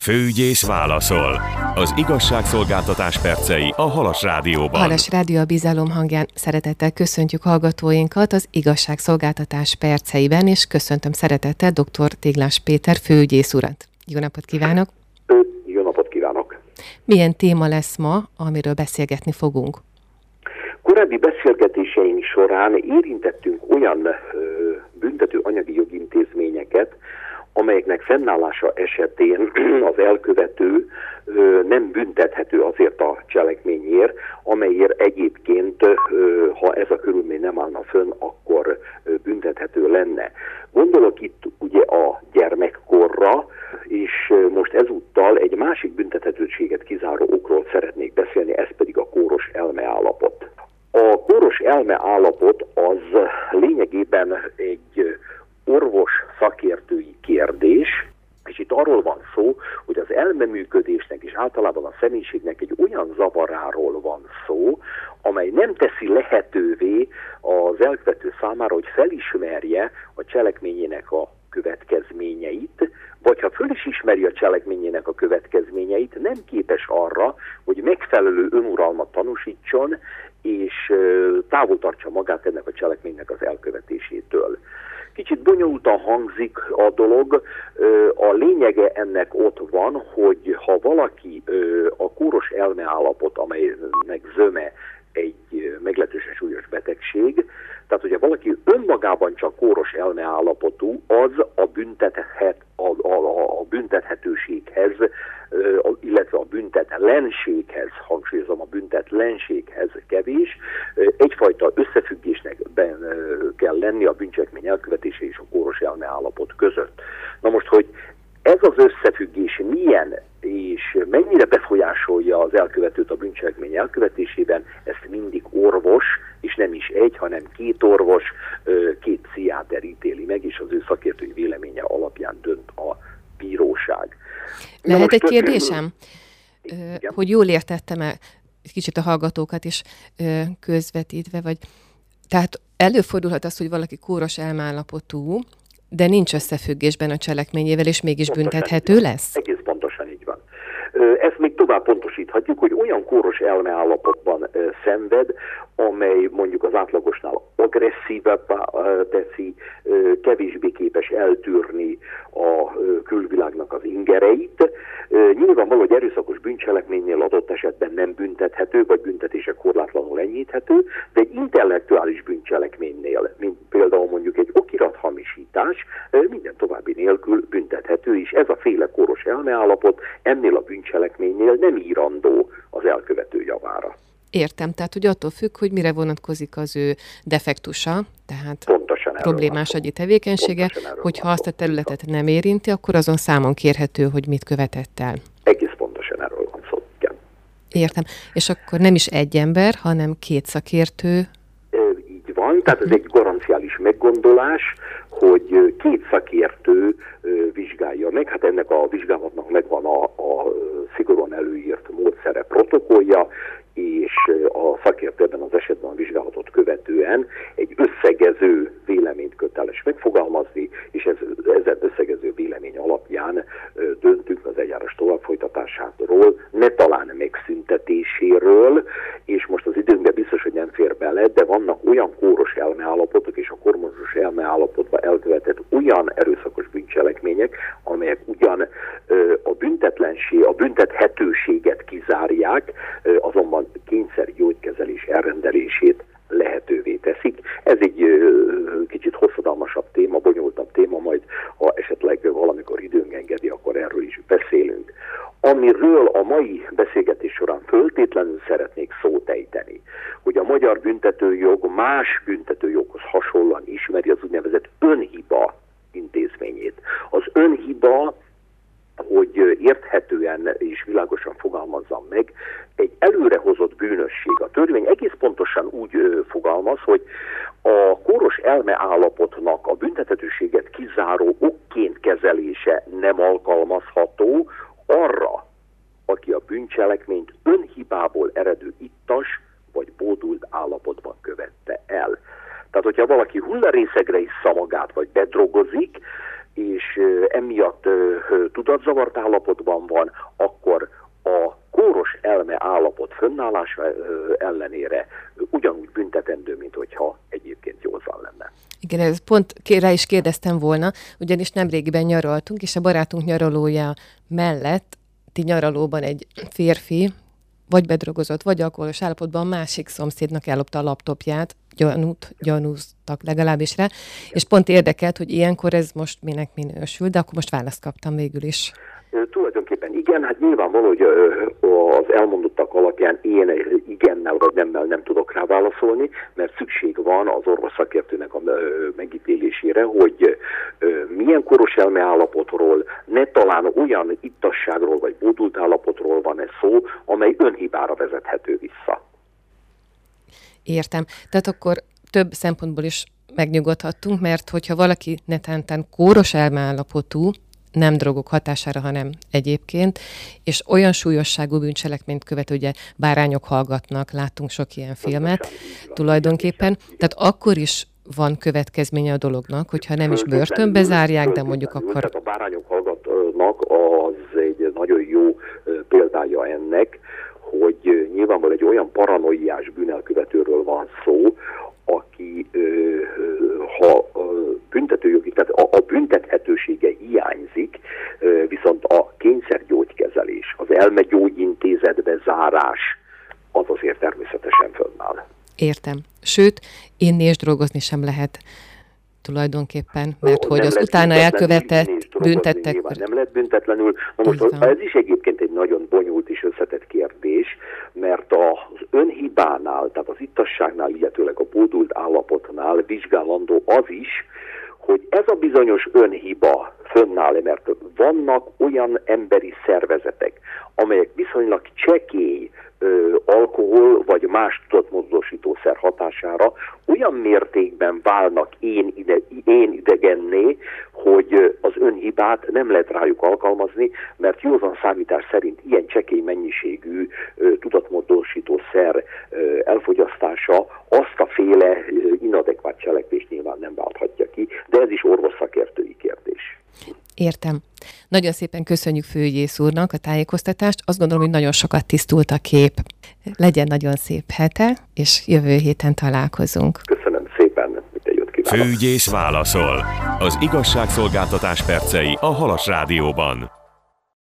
Főügyész válaszol. Az igazságszolgáltatás percei a Halas Rádióban. Halas Rádió a bizalom hangján. Szeretettel köszöntjük hallgatóinkat az igazságszolgáltatás perceiben, és köszöntöm szeretettel dr. Téglás Péter főügyész urat. Jó napot kívánok! Jó napot kívánok! Milyen téma lesz ma, amiről beszélgetni fogunk? Korábbi beszélgetéseink során érintettünk olyan büntető anyagi jogintézményeket, amelyeknek fennállása esetén az elkövető nem büntethető azért a cselekményért, amelyért egyébként, ha ez a körülmény nem állna fönn, akkor büntethető lenne. Gondolok itt ugye a gyermekkorra, és most ezúttal egy másik büntethetőséget kizáró okról szeretnék beszélni, ez pedig a kóros elmeállapot. A kóros elmeállapot az lényegében egy orvos szakértői kérdés, és itt arról van szó, hogy az elmeműködésnek és általában a személyiségnek egy olyan zavaráról van szó, amely nem teszi lehetővé az elkövető számára, hogy felismerje a cselekményének a következményeit, vagy ha föl is ismeri a cselekményének a következményeit, nem képes arra, hogy megfelelő önuralmat tanúsítson, és távol tartsa magát ennek a cselekménynek az elkövetésétől. Kicsit bonyolultan hangzik a dolog, a lényege ennek ott van, hogy ha valaki a kóros elmeállapot, amelynek zöme egy meglehetősen súlyos betegség, tehát hogyha valaki önmagában csak kóros elmeállapotú, az a büntethetőséghez, illetve a büntetlenséghez, hangsúlyozom, a büntetlenséghez kevés, egyfajta összefüggésnek kell lenni a bűncselekmény elkövetése és a kóros elmeállapot között. Na most, hogy ez az összefüggés milyen és mennyire befolyásolja az elkövetőt a bűncselekmény elkövetésében, ezt mindig orvos, és nem is egy, hanem két orvos, két pszichiáter ítéli meg, és az ő szakértői véleménye alapján dönt a bíróság. Lehet egy kérdésem? Hogy jól értettem-e kicsit a hallgatókat is közvetítve, vagy tehát előfordulhat az, hogy valaki kóros elmeállapotú, de nincs összefüggésben a cselekményével, és mégis büntethető lesz? Egész pontosan így van. Ezt még tovább pontosíthatjuk, hogy olyan kóros elmeállapotban szenved, amely mondjuk az átlagosnál agresszívebbá teszi, kevésbé képes eltűrni a külvilágnak az ingereit. Nyilvánvaló, hogy erőszakos bűncselekménynél adott esetben nem büntethető, vagy büntetése korlátlanul enyhíthető, de egy intellektuális bűncselekménynél, mint például mondjuk egy okirathamisítás, minden további nélkül büntethető, és ez a féle kóros elmeállapot ennél a bűncselekménynél nem írandó az elkövető javára. Értem, tehát hogy attól függ, hogy mire vonatkozik az ő defektusa, tehát problémás agyi tevékenysége, hogyha azt a területet nem érinti, akkor azon számon kérhető, hogy mit követett el. Egész pontosan erről van szó. Igen. Értem. És akkor nem is egy ember, hanem két szakértő. Így van, tehát ez egy garanciális meggondolás, hogy két szakértő vizsgálja meg. Hát ennek a vizsgálatnak megvan a szigorúan előírt módszere, protokollja, és a szakértő ebben az esetben a vizsgálatot követően egy összegező véleményt köteles megfogalmazni, és ezen összegező vélemény alapján döntünk az eljárás továbbfolytatásáról, ne talán megszüntetéséről, és most az időnkben biztos, hogy nem fér bele, de vannak olyan kóros elmeállapotok, és a kóros elmeállapotban elkövetett olyan erőszakos bűncselekmények, amelyek ugyan a büntethetőséget kizárják, azonban kényszergyógykezelés elrendelését lehetővé teszik. Ez egy kicsit hosszadalmasabb téma, bonyolultabb téma, majd ha esetleg valamikor időnk engedi, akkor erről is beszélünk. Amiről a mai beszélgetés során föltétlenül szeretnék szót ejteni, hogy a magyar büntetőjog más büntetőjoghoz hasonlóan ismeri az úgynevezett önhiba intézményét. Az önhiba, hogy érthetően és világosan fogalmazzam meg, egy előrehozott bűnösség. A törvény egész pontosan úgy fogalmaz, hogy a kóros elmeállapotnak a büntethetőséget kizáró okként kezelése nem alkalmazható arra, aki a bűncselekményt önhibából eredő ittas vagy bódult állapotban követte el. Tehát, hogyha valaki hullarészegre issza magát, vagy bedrogozik, és emiatt tudatzavart állapotban van, ellenállás ellenére ugyanúgy büntetendő, mint hogyha egyébként józan lenne. Igen, ez pont rá is kérdeztem volna, ugyanis nemrégiben nyaraltunk, és a barátunk nyaralója mellett nyaralóban egy férfi vagy bedrogozott, vagy alkoholos állapotban a másik szomszédnak ellopta a laptopját, gyanúztak legalábbis rá, és pont érdekelt, hogy ilyenkor ez most minek minősül, de akkor most választ kaptam végül is. Tulajdonképpen igen, hát nyilvánvaló, hogy az elmondottak alapján én igennel vagy nemmel nem tudok rá válaszolni, mert szükség van az orvosszakértőnek a megítélésére, hogy milyen koros elmeállapotról, ne talán olyan ittasságról vagy bódult állapotról van ez szó, amely önhibára vezethető vissza. Értem. Tehát akkor több szempontból is megnyugodhattunk, mert hogyha valaki netántán kóros elmeállapotú, nem drogok hatására, hanem egyébként, és olyan súlyosságú bűncselekményt követ, ugye bárányok hallgatnak, láttunk sok ilyen filmet tulajdonképpen, tehát akkor is van következménye a dolognak, hogyha nem is börtönbe zárják, de mondjuk akkor... Tehát a bárányok hallgatnak, az egy nagyon jó példája ennek, hogy nyilvánvalóan egy olyan paranoiás bűnelkövetőről van szó, aki ha büntetőjogi, tehát a büntethetősége hiányzik, viszont a kényszergyógykezelés, az elmegyógyintézetbe zárás, az azért természetesen fönnáll. Értem. Sőt, inni és drogozni sem lehet tulajdonképpen, mert hogy az utána elkövetett büntettek... Nem lehet büntetlenül. Na most ez is egyébként egy nagyon bonyolult és összetett kérdés, mert az önhibánál, tehát az ittasságnál, illetőleg a bódult állapotnál vizsgálandó az is, hogy ez a bizonyos önhiba fönnáll, mert vannak olyan emberi szervezetek, amelyek viszonylag csekély alkohol vagy más tudatmódosítószer hatására olyan mértékben válnak én idegenné, hogy az önhibát nem lehet rájuk alkalmazni, mert józan számítás szerint ilyen csekély mennyiségű tudatmódosítószer elfogyasztása azt a féle inadekvát cselekvést nyilván nem válthatja ki, de ez is orvosszakértői kérdés. Értem. Nagyon szépen köszönjük főügyész úrnak a tájékoztatást. Azt gondolom, hogy nagyon sokat tisztult a kép. Legyen nagyon szép hete, és jövő héten találkozunk. Köszönöm szépen, minden jót kívánok. Főügyész válaszol. Az igazságszolgáltatás percei a Halas Rádióban.